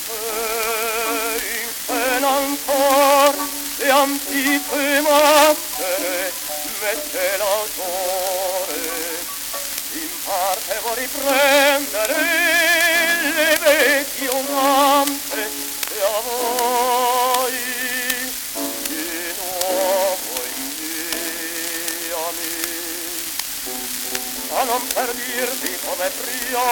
in ancor le antiche maschere mette l'autore, in parte vuol riprendere le vecchie un'ampe e a voi di nuovo inviami, ma non per dirti come pria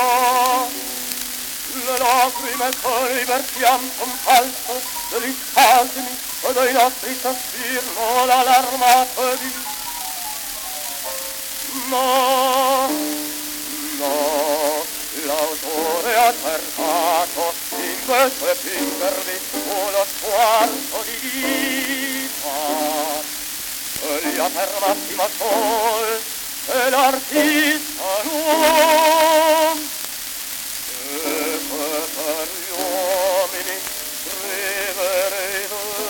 le lacrime che rivertiam son falso degli spasimi e dei nostri sospir non l'allarmatevi. No, l'autore ha cercato in questo epintervi uno sguardo di vita e gli ha per massima sol e l'artista non per gli uomini scriverei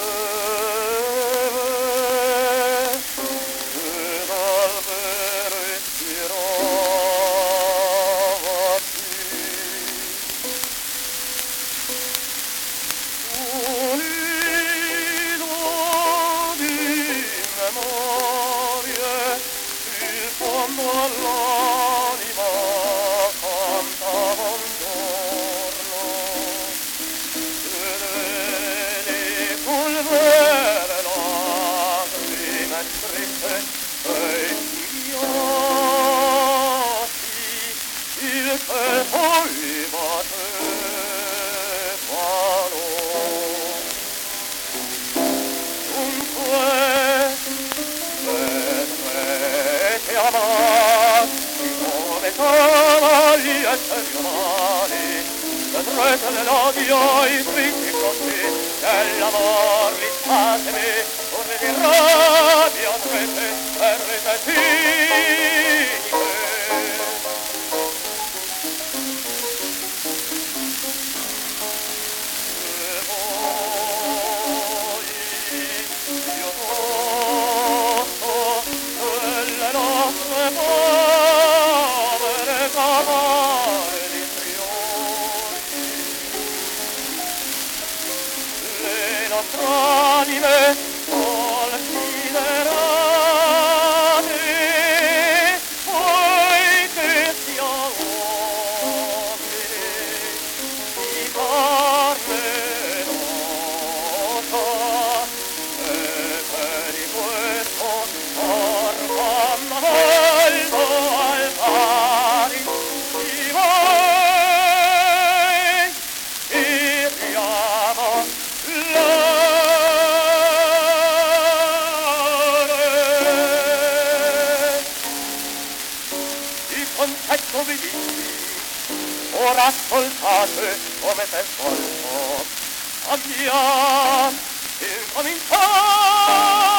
e dal vero ispiravati un nido di memorie il fondo all'anima cantava un giorno le polvere lacrime scritte e inviati il che poi battevano dunque vedrete amati come cavagli esseri umani, vedrete le lodi o i fritti così dell'amor li spasimi urli di rabbia trete e ripetite e voi io posso delle nostre povere cavare di trioli le nostre anime considerate poiché sia uomini di carne ed ossa e per questo orfanno molto al pari di voi spiriamo l'amore. Il concetto vi dici, ora ascoltate come se svolto abbiamo incominciato.